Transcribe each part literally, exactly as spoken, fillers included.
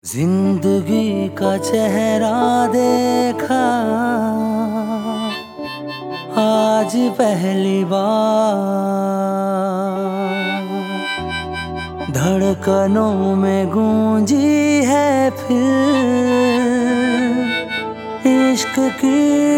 जिंदगी का चेहरा देखा आज पहली बार, धड़कनों में गूंजी है फिर इश्क की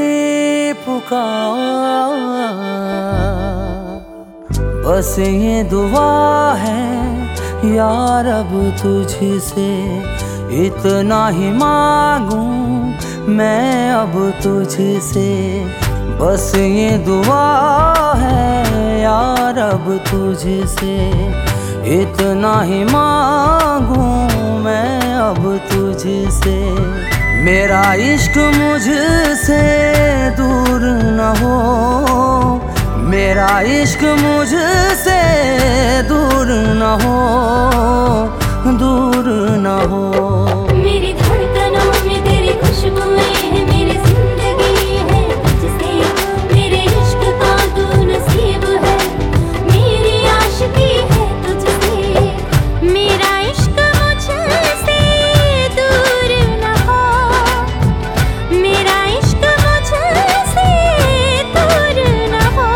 पुकार। बस ये दुआ है यार अब तुझसे, इतना ही मांगूं मैं अब तुझसे। बस ये दुआ है यार अब तुझसे, इतना ही मांगूं मैं अब तुझसे। मेरा इश्क मुझसे दूर न हो, मेरा इश्क मुझसे दूर न हो, दूर न हो। मेरी धड़कनों में तेरी खुशबुएं हैं, मेरी जिंदगी है तुझसे। मेरे इश्क का तू नसीब है, मेरी आशिकी है तुझसे। मेरा इश्क मुझसे दूर न हो, मेरा इश्क मुझसे दूर न हो,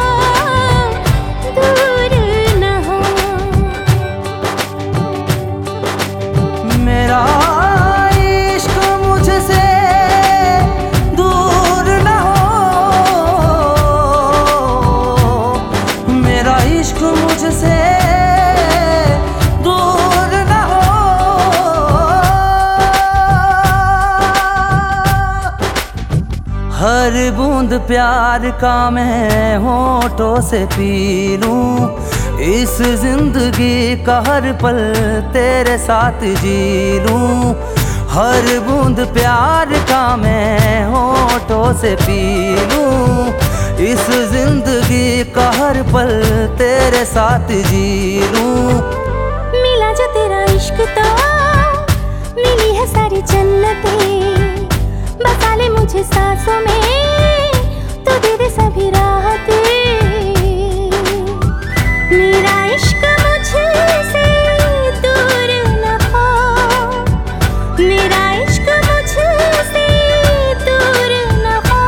दूर न हो। मेरा इश्क मुझसे दूर न हो, मेरा इश्क मुझसे दूर न हो। हर बूंद प्यार का मैं होठों से पी लूं, इस जिंदगी का हर पल तेरे साथ जी लूं। हर बूंद प्यार का मैं होठों से पी लूं, इस जिंदगी का हर पल तेरे साथ जी लूं। मिला जो तेरा इश्क तो मिली है सारी जन्नतें। बसा ले मुझे सांसों में, तो दे दे सभी राहतें। मेरा इश्क मुझसे दूर न हो, मेरा इश्क मुझसे दूर न हो,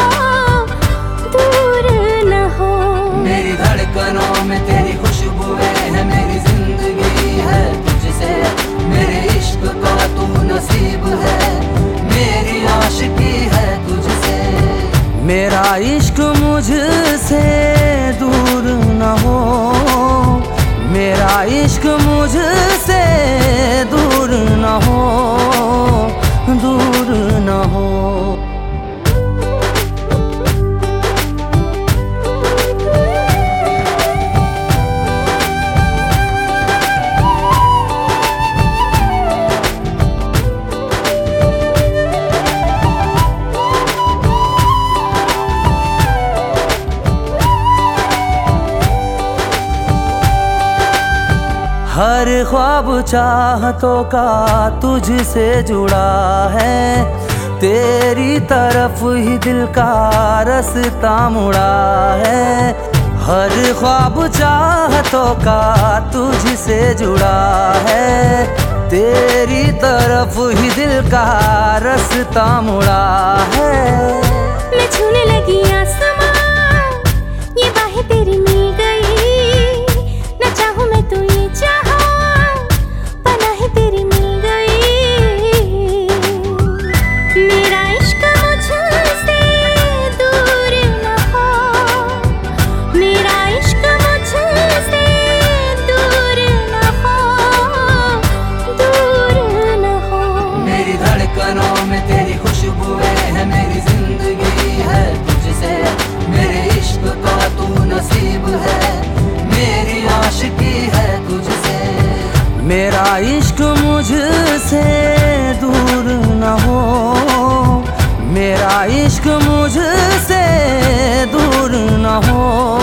दूर न हो। मेरी धड़कनों में तेरी खुशबुएं है, मेरी जिंदगी है तुझसे। मेरे इश्क का तू नसीब है, मेरी आशिकी है तुझसे। मेरा इश्क मुझसे दूर न हो, मेरा इश्क मुझसे दूर न हो, दूर न हो। हर ख्वाब चाहतों का तुझसे जुड़ा है, तेरी तरफ ही दिल का रास्ता मुड़ा है। हर ख्वाब चाहतों का तुझसे जुड़ा है, तेरी तरफ ही दिल का रास्ता मुड़ा है। मैं छूने लगी आसमां, ये बाहें तेरी मिल गई। न चाहूं मैं तो ये चाहा, पनाहें तेरी मिल गई। मेरा इश्क मुझसे दूर न हो, मेरा इश्क मुझसे दूर न हो, दूर न हो। मेरी धड़कनों में तेरी खुशबुएं है, मेरी जिंदगी है तुझसे। मेरे इश्क का तू नसीब है, मेरी आशिकी है तुझसे। मेरा इश्क मुझसे दूर न हो, मेरा इश्क मुझसे दूर न हो।